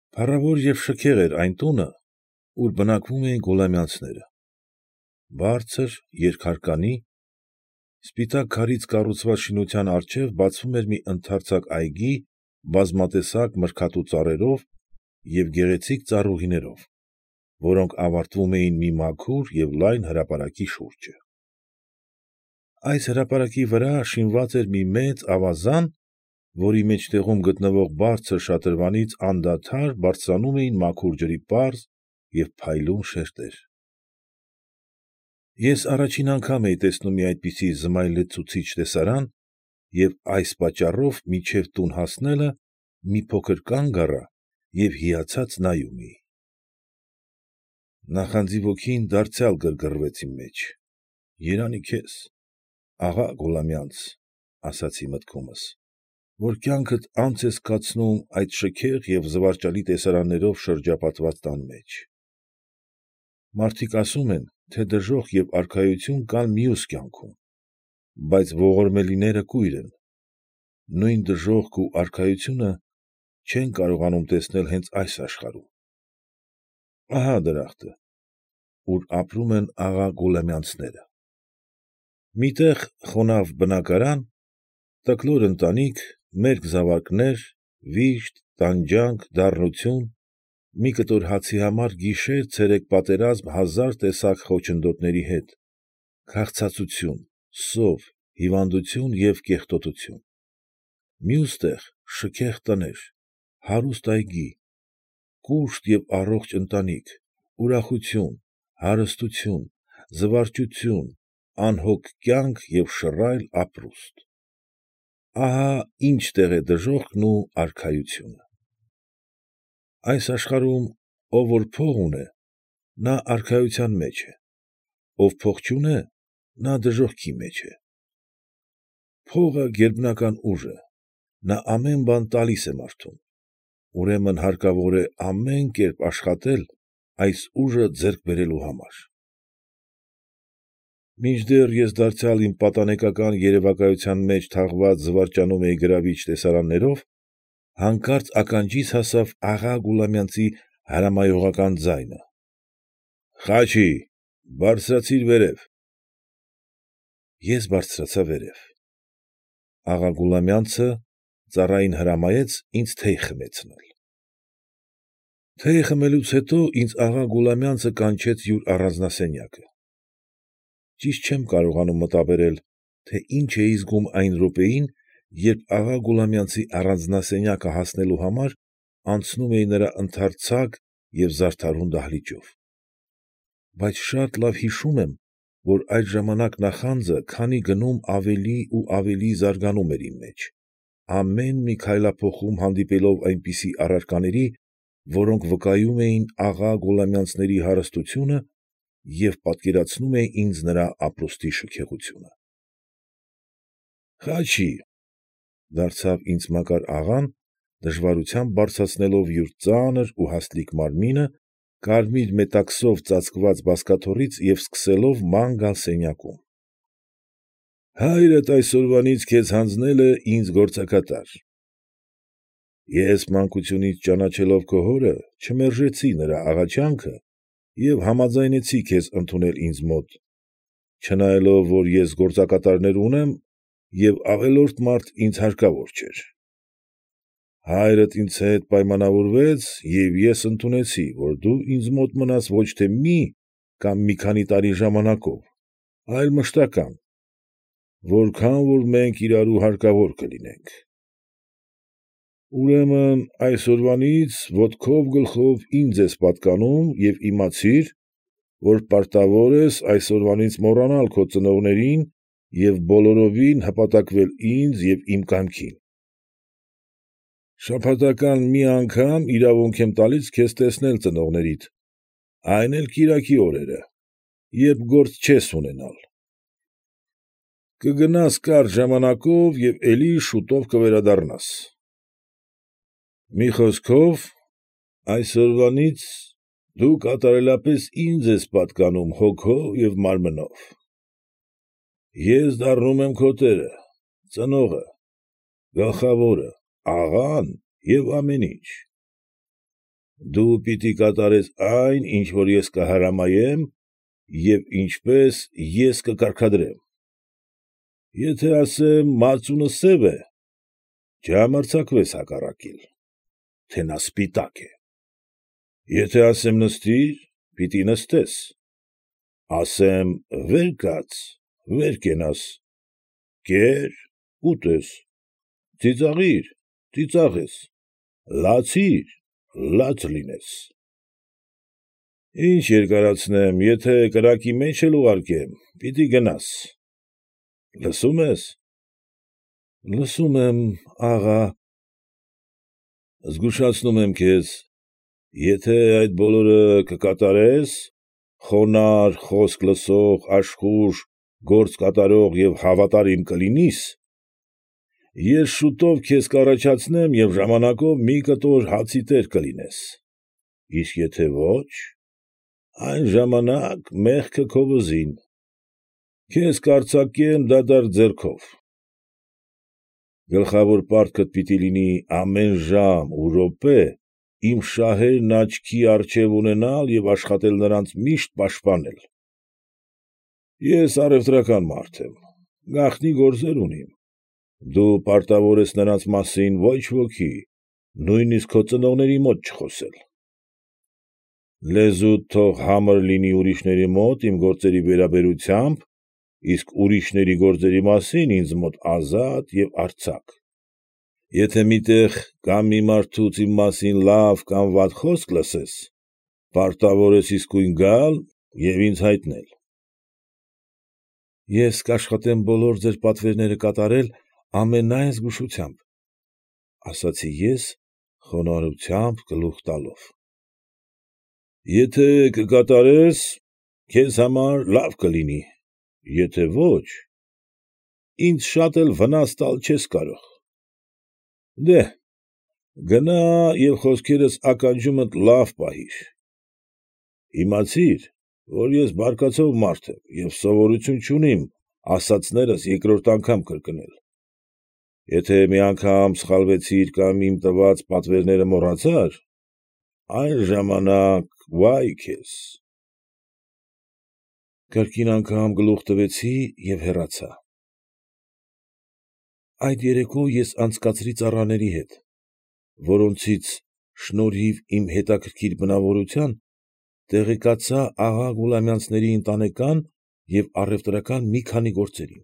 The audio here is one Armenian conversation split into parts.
Փառավոր և շքեղ էր այն տունը, ուր բնակվում էին Գուլամյանցները, բարձր, երկհարկանի, սպիտակ քարից կառուցված շինության առջև բացվում էր մի ընդարձակ այգի բազմատեսակ մրգատու ծառերով և գեղեցիկ ծառուղիներով, որոնք ավարտվում էին մի մաքուր և լայն հրապարակի շուրջը։ Այս հրապարակի վրա շինված էր մի մեծ ավազան, որի մեջտեղում գտնվող բարձր շատրվանից անդադար բարձրանում էին մաքուր ջրի պարզ և փայլուն շերտեր։ Ես առաջին անգամ էի տեսնում մի այդպիսի զմայլեցուցիչ տեսարան և այս պատճառով մինչև տուն հասնելը մի փոքր կանգ առա և հիացած նայում էի։ Նախանձի ոգին դարձյալ գրգռվեց իմ մեջ։ «Երանի քեզ, աղա Գուլամյանց, ֊ ասացի մտքումս, ֊ որ կյանքդ անց ես կացնում այդ շքեղ և զվարճալի տեսարաններով շրջապատված տան մեջ։ Մարդիկ ասում են, թե դժոխք և արքայություն կան մյուս կյանքում, բայց ողորմելիները կույր են, նույն դժոխքն ու արքայությունը չեն կարողանում տեսնել հենց այս աշխարհում։ Ահա դրախտը, ուր ապրում են աղա Գուլամյանցները։ Մի տեղ խոնավ բնակարան, տկլոր ընտանիք, մերկ զավակներ, վիշտ, տանջանք, դառնություն, մի կտոր հացի համար գիշեր֊ցերեկ պատերազմ հազար տեսակ խոչընդոտների հետ, քաղցածություն, սով, հիվանդություն և կեղտոտություն։ Մյուս տեղ շքեղ տներ, հարուստ այգի, կուշտ և առողջ ընտանիք, ուրախություն, հարստություն, զվարճություն, անհոգ կյանք և շռայլ ապրուստ։ Ահա ինչ տեղ է դժոխքն ու արքայությունը։ Այս աշխարհում ով որ փող ունե, նա արքայության մեջ է, ով փող չունե, նա դժոխքի մեջ է։ Փողը գերբնական ուժ է, նա ամեն բան տալիս է մարդուն, ուրեմն հարկավոր է ամեն կերպ աշխատել այս ուժը ձեռք բերելու համար։ Մինչդեռ ես դարձյալ իմ պատանեկական երևակայության մեջ թաղված զվարճանում էի գրավիչ տեսարաններով, հանկարծ ականջիս հասավ աղա Գուլամյանցի հրամայողական ձայնը. ֊ Խաչի, բարձրացի՛ր վերև։ Ես բարձրացա վերև։ Աղա Գուլամյանցը ծառային հրամայեց ինձ թեյ խմեցնել։ Թեյ խմելուց հետո ինձ աղա Գուլամյանցը կանչեց յուր առանձնասենյակը։ Ճիշտ չեմ կարողանում մտաբերել, թե ինչ էի զգում այն րոպեին, երբ աղա Գուլամյանցի առանձնասենյակը հասնելու համար անցնում էի նրա ընդարձակ և զարդարուն դահլիճով։ Բայց շատ լավ հիշում եմ, որ այդ ժամանակ նախանձը քանի գնում ավելի ու ավելի զարգանում էր իմ մեջ, ամեն մի քայլափոխում հանդիպելով այնպիսի առարկաների, որոնք վկայում էին աղա Գուլամյանցների հարստությունը և պատկերացնում էին ինձ նրա ապրուստի շքեղությունը։ ֊ Խաչի, ֊ դարձավ ինձ Մակար աղան, դժվարությամբ բարձրացնելով յուր ծանր ու հաստլիկ մարմինը կարմիր մետաքսով ծածկված բազկաթոռից և սկսելով ման գալ սենյակում։ ֊ Հայրդ այսօրվանից քեզ հանձնել է ինձ գործակատար։ Ես մանկությունից ճանաչելով քո հորը, չմերժեցի նրա աղաչանքը և համաձայնեցի քեզ ընդունել ինձ մոտ, չնայելով, որ ես գործակատարներ ունեմ և ավելորդ մարդ ինձ հարկավոր չէր։ Հայրդ ինձ հետ պայմանավորվեց և ես ընդունեցի, որ դու ինձ մոտ մնաս ոչ թե մի կամ մի քանի տարի ժամանակով, այլ մշտական, որքան որ մենք իրարու հարկավոր կլինենք։ Ուրեմն այսօրվանից ոտով գլխով ինձ ես պատկանում և իմացիր, որ պարտավոր ես այսօրվանից մոռանալ քո ծնողներին և բոլորովին հպատակվել ինձ և իմ կամքին։ Շաբաթական մի անգամ իրավունք եմ տալիս քեզ տեսնել ծնողներիդ, այն էլ կիրակի օրերը, երբ գործ չես ունենալ։ Կգնաս կարճ ժամանակով և էլի շուտով կվերադառնաս։ Մի խոսքով, այսօրվանից դու կատարելապես ինձ ես պատկանում հոգով և մարմնով։ Ես դառնում եմ քո տերը, ծնողը, գլխավորը, աղան և ամեն ինչ։ Դու պիտի կատարես այն, ինչ որ ես կհրամայեմ և ինչպես ես կկարգադրեմ։ Եթե ասեմ մածունը սև է, չհամարձակվես հակառակել, թե նա սպիտակ է։ Եթե ասեմ նստիր, պիտի նստես, ասեմ վեր կաց, վեր կենաս, կեր, կուտես, ծիծաղիր, ծիծաղես, լացիր, լաց լինես։ Ինչ երկարացնեմ, եթե կրակի մեջ էլ ուղարկեմ, պիտի գնաս։ Լսում ես։ Լսում եմ, աղա։ Զգուշացնում եմ քեզ, եթե այդ բոլորը կկատարես, խոնարհ, խոսք լսող, աշխույժ, գործ կատարող և հավատարիմ կլինիս, ես շուտով քեզ կառաջացնեմ և ժամանակով մի կտոր հացի տեր կլինես, իսկ եթե ոչ, այն ժամանակ մեղքը քո վզին, քեզ կարձակեմ դատարկ ձեռքով։ Գլխավոր պարտքդ պիտի լինի ամեն ժամ ու րոպե իմ շահերն աչքի առջև ունենալ և աշխատել նրանց միշտ պաշտպանել։ Ես առևտրական մարդ եմ, գաղտնի գործեր ունիմ, դու պարտավոր ես նրանց մասին ոչ ոքի, նույնիսկ քո ծնողների մոտ չխոսել։ Լեզուդ թող համր լինի ուրիշների մոտ իմ գործերի վերաբերությամբ, իսկ ուրիշների գործերի մասին ինձ մոտ ազատ և արձակ։ Եթե մի տեղ կամ մի մարդուց իմ մասին լավ կամ վատ խոսք լսես, պարտավոր ես իսկույն գալ և ինձ հայտնել։ Ես կաշխատեմ բոլոր ձեր պատվերները կատարել ամենայն զգուշությամբ, ֊ ասացի ես, խոնարհությամբ գլուխ տալով։ Եթե կկատարես, քեզ համար լավ կլինի, եթե ոչ, ինձ շատ էլ վնաս տալ չես կարող։ Դեհ, գնա և խոսքերս ականջումդ լավ պահիր։ Իմացիր, որ ես բարկացող մարդ եմ և սովորություն չունիմ ասածներս երկրորդ անգամ կրկնել։ Եթե մի անգամ սխալվեցիր կամ իմ տված պատվերները մոռացար, այն ժամանակ վա՛յ քեզ։ Կրկին անգամ գլուխ տվեցի և հեռացա։ Այդ երեկո ես անցկացրի ծառաների հետ, որոնցից, շնորհիվ իմ հետաքրքիր բնավորության, տեղեկացա աղա Գուլամյանցների ընտանեկան և առևտրական մի քանի գործերին։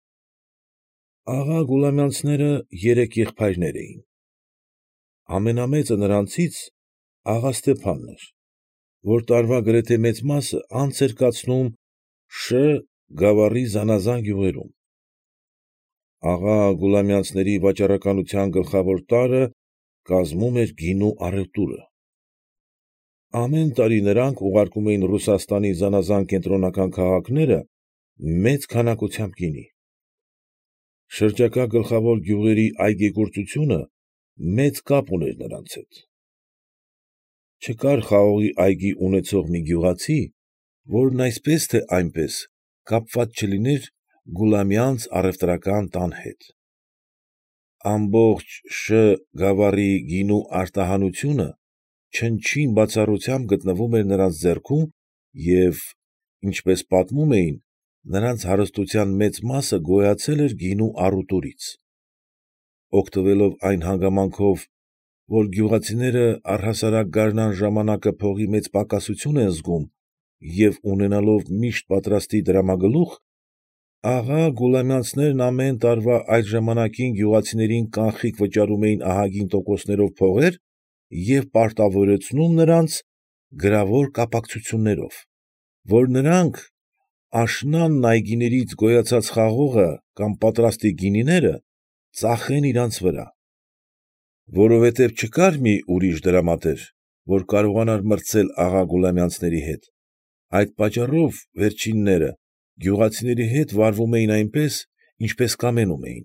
Աղա Գուլամյանցները երեք եղբայրներ էին։ Ամենամեծը նրանցից աղա Ստեփանն էր, որ տարվա գրեթե մեծ մասը անց էր կացնում Շ… գավառի զանաղան գյուղերում։ Աղա Գուլամյանցների վաճառականության գլխավոր տարրը կազմում էր գինու առուտուրը։ Ամեն տարի նրանք ուղարկում էին Ռուսաստանի զանաղան կենտրոնական քաղաքները մեծ քանակությամբ գինի։ Շրջակա գլխավոր գյուղերի այգեգործությունը մեծ կապ ուներ նրանց հետ։ Չկար խաղողի այգի ունեցող մի գյուղացի, որն այսպես թե այնպես կապված չլիներ Գուլամյանց առևտրական տան հետ։ Ամբողջ Շ… գավառի գինու արտահանությունը չնչին բացառությամբ գտնվում էր նրանց ձեռքում և, ինչպես պատմում էին, նրանց հարստության մեծ մասը գոյացել էր գինու առուտուրից։ Օգտվելով այն հանգամանքով, որ գյուղացիները առհասարակ գարնան ժամանակը փողի մեծ պակասություն են զգում և ունենալով միշտ պատրաստի դրամագլուխ, աղա Գուլամյանցներն ամեն տարվա այդ ժամանակին գյուղացիներին կանխիկ վճարում էին ահագին տոկոսներով փողեր և պարտավորեցնում նրանց գրավոր կապակցություններով, որ նրանք աշնանն այգիներից գոյացած խաղողը կամ պատրաստի գինիները ծախեն իրանց վրա։ Որովհետև չկար մի ուրիշ դրամատեր, որ կարողանար մրցել աղա Գուլամյանցների հետ, այդ պատճառով վերջինները գյուղացիների հետ վարվում էին այնպես, ինչպես կամենում էին։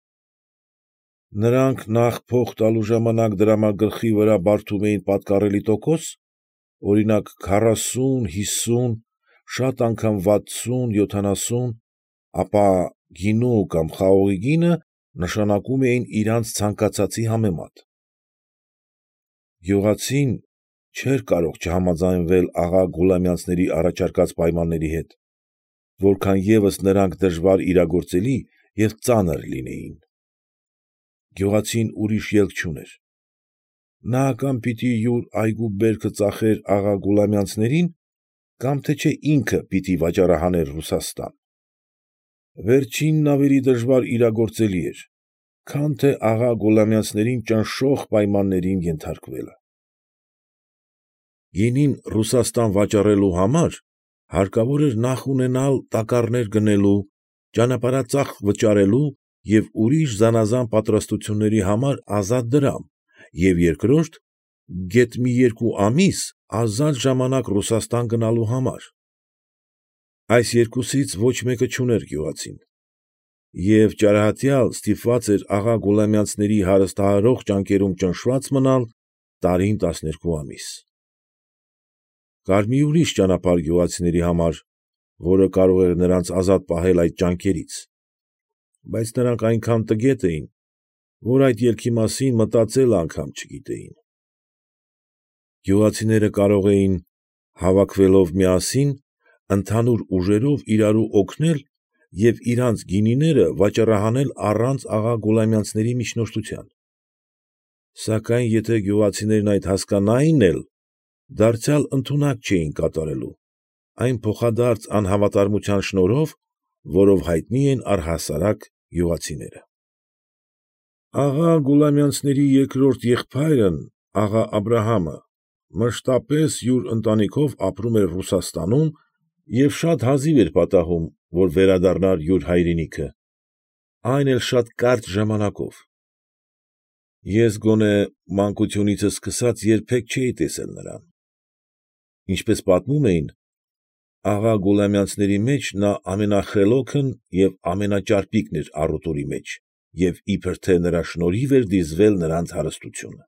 Նրանք նախ փող տալու ժամանակ դրամագլխի վրա բարդում էին պատկառելի տոկոս, օրինակ, 40, 50, շատ անգամ 60, 70, ապա գինու կամ խաղողի գինը նշանակում էին իրանց ցանկացածի համեմատ։ Գյուղացին, չէր կարող չհամաձայնվել աղա Գուլամյանցների առաջարկած պայմանների հետ, որքան ևս նրանք դժվար իրագործելի և ծանր լինեին։ Գյուղացին ուրիշ ելք չուներ։ Նա կամ պիտի յուր այգու բերքը ծախեր աղա Գուլամյանցներին, կամ թե չէ ինքը պիտի վաճառահաներ Ռուսաստան։ Վերջինն ավելի դժվար իրագործելի էր, քան թե աղա Գուլամյանցներին ճնշող պայմաններին ենթարկվելը։ Գինին Ռուսաստան վաճառելու համար հարկավոր էր նախ ունենալ տակառներ գնելու, ճանապարհածախք վճարելու և ուրիշ զանաղան պատրաստությունների համար ազատ դրամ և երկրորդ, գեթ մի 2 ամիս ազատ ժամանակ Ռուսաստան գնալու համար։ Այս երկուսից ոչ մեկը չուներ գյուղացին, և ճարահատյալ ստիպված էր աղա Գուլամյանցների հարստահարող ճանկերում ճնշված մնալ տարին 12 ամիս։ Կար մի ուրիշ ճանապարհ գյուղացիների համար, որը կարող էր նրանց ազատ պահել այդ ճանկերից, բայց նրանք այնքան տգետ էին, որ այդ ելքի մասին մտածել անգամ չգիտեին։ Գյուղացիները կարող էին, հավաքվելով միասին, ընդհանուր ուժերով իրարու օգնել և իրանց գինիները վաճառահանել առանց աղա Գուլամյանցների միջնորդության։ Սակայն եթե գյուղացիներն այդ հասկանային էլ, դարձյալ ընդունակ չէին կատարելու, այն փոխադարձ անհավատարմության շնորհով, որով հայտնի են առհասարակ գյուղացիները։ Աղա Գուլամյանցների երկրորդ եղբայրն աղա Աբրահամը մշտապես յուր ընտանիքով ապրում էր Ռուսաստանում և շատ հազիվ էր պատահում, որ վերադառնար յուր հայրենիքը, այն էլ շատ կարճ ժամանակով։ Ես գոնե մանկությունիցս սկսած երբեք չէի տեսել նրան։ Ինչպես պատմում էին, աղա Գուլամյանցների մեջ նա ամենախելոքն և ամենաճարպիկն էր առուտուրի մեջ և իբր թե նրա շնորհիվ էր դիզվել նրանց հարստությունը։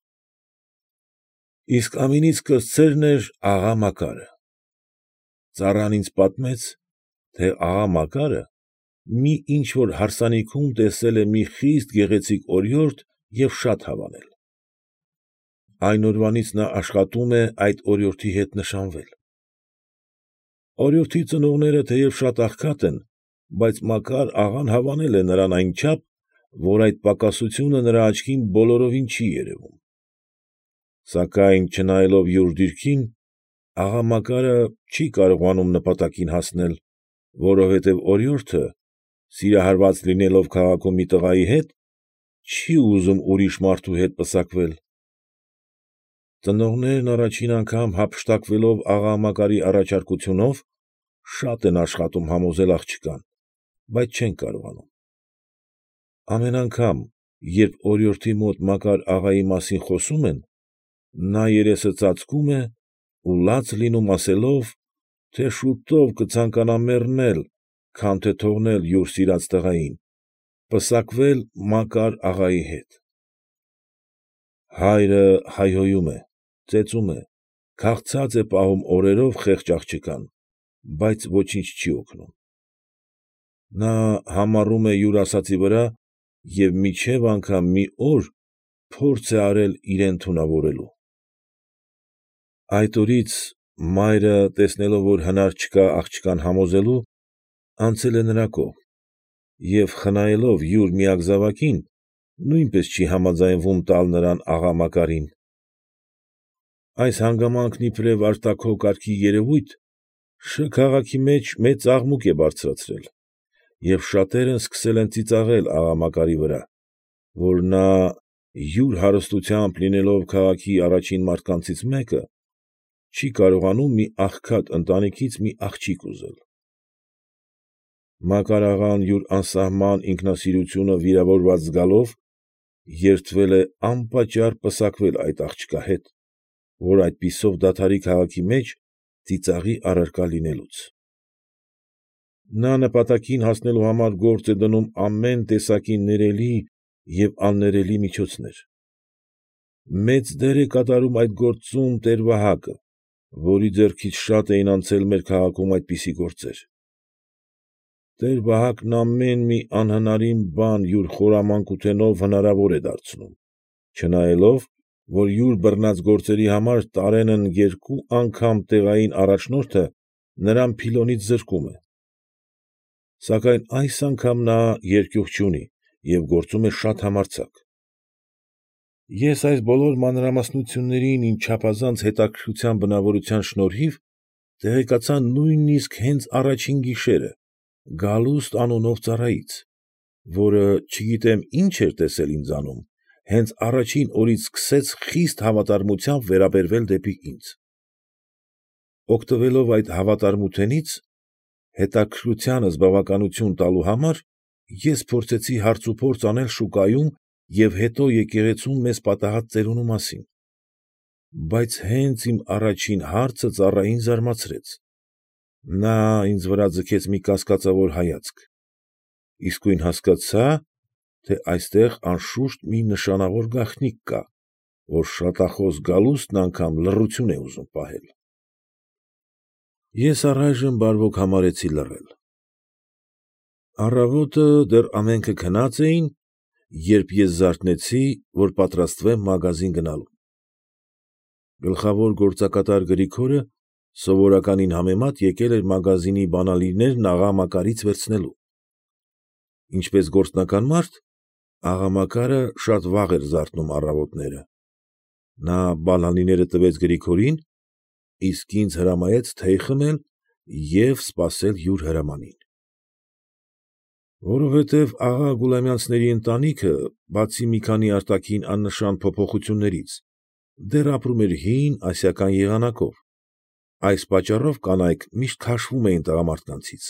Իսկ ամենից կրտսերն էր աղա Մակարը։ Ծառան ինձ պատմեց, թե աղա Մակարը մի ինչ֊որ հարսանիքում տեսել է մի խիստ գեղեցիկ օրիորդ և շատ հավանել։ Այն օրվանից նա աշխատում է այդ օրիորդի հետ նշանվել։ Օրիորդի ծնողները թեև շատ աղքատ են, բայց Մակար աղան հավանել է նրան այնչափ, որ այդ պակասությունը նրա աչքին բոլորովին չի երևում։ Սակայն չնայելով յուր դիրքին, աղա Մակարը չի կարողանում նպատակին հասնել, որովհետև օրիորդը, սիրահարված լինելով քաղաքում մի տղայի հետ, չի ուզում ուրիշ մարդու հետ պսակվել։ Ծնողներն առաջին անգամ հափշտակվելով աղա Մակարի առաջարկությունով, շատ են աշխատում համոզել աղջկան, բայց չեն կարողանում։ Ամեն անգամ, երբ օրիորդի մոտ Մակար աղայի մասին խոսում են, նա երեսը ծածկում է ու լաց լինում ասելով, թե շուտով կցանկանա մեռնել, քան թե թողնել յուր սիրած տղային, պսակվել Մակար աղայի հետ։ Հայրը հայհոյում է, ծեծում է, քաղցած է պահում օրերով խեղճ աղջկան, բայց ոչինչ չի օգնում։ Նա համառում է յուր ասածի վրա և մինչև անգամ մի օր փորձ է արել իրեն թունավորելու։ Այդ օրից մայրը, տեսնելով, որ հնար չկա աղջկան համոզելու, անցել է նրա կողմ և խնայելով յուր միակ զավակին, նույնպես չի համաձայնվում տալ նրան աղա Մակարին։ Այս հանգամանքն իբրև արտաքո կարգի երևույթ Շ… քաղաքի մեջ մեծ աղմուկ է բարձրացրել, և շատերն սկսել են ծիծաղել աղա Մակարի վրա, որ նա, յուր հարստությամբ լինելով քաղաքի առաջին մարդկանցից մեկը, չի կարողանում մի աղքատ ընտանիքից մի աղջիկ ուզել։ Մակար աղան յուր անսահման ինքնասիրությունը վիրավորված զգալով, երդվել է անպատճառ պսակվել այդ աղջկա հետ, որ այդպիսով դադարի քաղաքի մեջ ծիծաղի առարկա լինելուց։ Նա նպատակին հասնելու համար գործ է դնում ամեն տեսակի ներելի և աններելի միջոցներ։ Մեծ դեր է կատարում այդ գործում տեր֊Վահակը, որի ձեռքից շատ էին անցել մեր քաղաքում այդպիսի գործեր։ Տեր֊Վահակն ամեն մի անհնարին բան յուր խորամանկութենով հնարավոր է դարձնում, չնայելով, որ յուր բռնած գործերի համար տարենն 2 անգամ տեղային առաջնորդը նրան փիլոնից զրկում է։ Սակայն այս անգամ նա երկյուղ չունի և գործում է շատ համարձակ։ Ես այս բոլոր մանրամասնություններին իմ չափազանց հետաքրքրության բնավորության շնորհիվ տեղեկացա նույնիսկ հենց առաջին գիշերը Գալուստ անունով ծառայից, որը, չգիտեմ ինչ էր տեսել ինձանում, հենց առաջին օրից սկսեց խիստ հավատարմությամբ վերաբերվել դեպի ինձ։ Օգտվելով այդ հավատարմութենից, հետաքրքրությանս բավականություն տալու համար, ես փորձեցի հարցուփորձ անել շուկայում և հետո եկեղեցում մեզ պատահած ծերունու մասին։ Բայց հենց իմ առաջին հարցը ծառային զարմացրեց։ Նա ինձ վրա ձգեց մի կասկածավոր հայացք։ Իսկույն հասկացա, թե այստեղ անշուշտ մի նշանավոր գաղտնիք կա, որ շատախոս Գալուստն անգամ լռություն է ուզում պահել։ Ես առայժմ բարվոք համարեցի լռել։ Առավոտը դեռ ամենքը քնած էին, երբ ես զարթնեցի, որ պատրաստվեմ մագազին գնալու։ Գլխավոր գործակատար Գրիգորը սովորականին համեմատ եկել էր մագազինի բանալիներն աղա Մակարից վերցնելու։ Ինչպես գործնական մարդ, աղա Մակարը շատ վաղ էր զարթնում առավոտները։ Նա բանալիները տվեց Գրիգորին, իսկ ինձ հրամայեց թեյ խմել և սպասել յուր հրամանին։ Որովհետև աղա Գուլամյանցների ընտանիքը, բացի մի քանի արտաքին աննշան փոփոխություններից, դեռ ապրում էր հին ասիական եղանակով, այս պատճառով կանայք միշտ քաշվում էին տղամարդկանցից։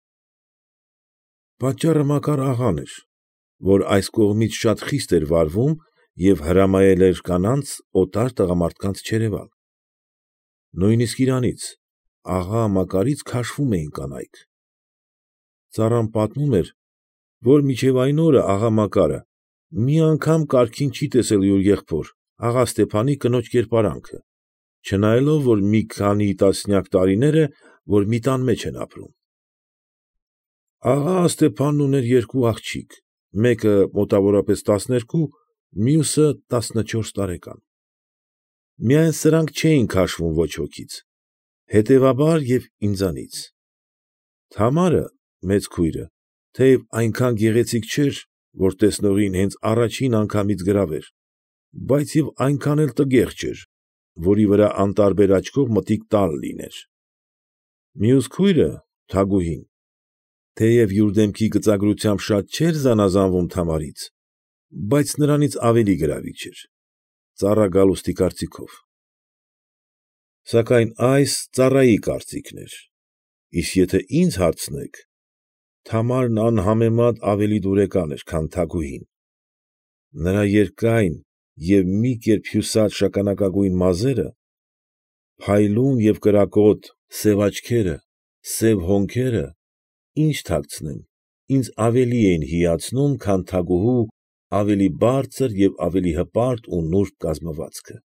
Պատճառը Մակար աղան էր, որ այս կողմից շատ խիստ էր վարվում և հրամայել էր կանանց օտար տղամարդկանց չերևալ։ Նույնիսկ իրանից, աղա Մակարից քաշվում էին կանայք։ Ծառան պատմում էր, որ մինչև այն օրը աղա Մակարը մի անգամ կարգին չի տեսել յուր եղբոր, աղա Ստեփանի կնոջ կերպարանքը, չնայելով, որ մի քանի տասնյակ տարիներ է, որ մի տան մեջ են ապրում։ Աղա Ստեփանն ուներ 2 աղջիկ, մեկը մոտավորապես 12, մյուսը 14 տարեկան։ Միայն սրանք չէին քաշվում ոչ wokից, հետևաբար և ինձանից։ Թամարը, մեծ քույրը, թեև այնքան գեղեցիկ չէր, որ տեսնողին հենց առաջին անգամից գրավեր, բայց և այնքան էլ տգեղ չէր, որի վրա անտարբեր աչքով մտիկ տալ լիներ։ Մյուս քույրը՝ Թագուհին, թեև յուր դեմքի գծագրությամբ շատ չէր զանաղանվում Թամարից, բայց նրանից ավելի գրավիչ էր, ծառա Գալուստի կարծիքով։ Սակայն այս ծառայի կարծիքն էր, իսկ եթե ինձ հարցնեք, Թամարն անհամեմատ ավելի դուրեկան էր, քան Թագուհին։ Նրա երկայն և մի կերպ հյուսած շագանակագույն մազերը, փայլուն և կրակոտ սև աչքերը, սև հոնքերը, ինչ թաքցնեմ, ինձ ավելի էին հիացնում, քան Թագուհու ավելի բարձր և ավելի հպարտ ու նուրբ կազմվածքը։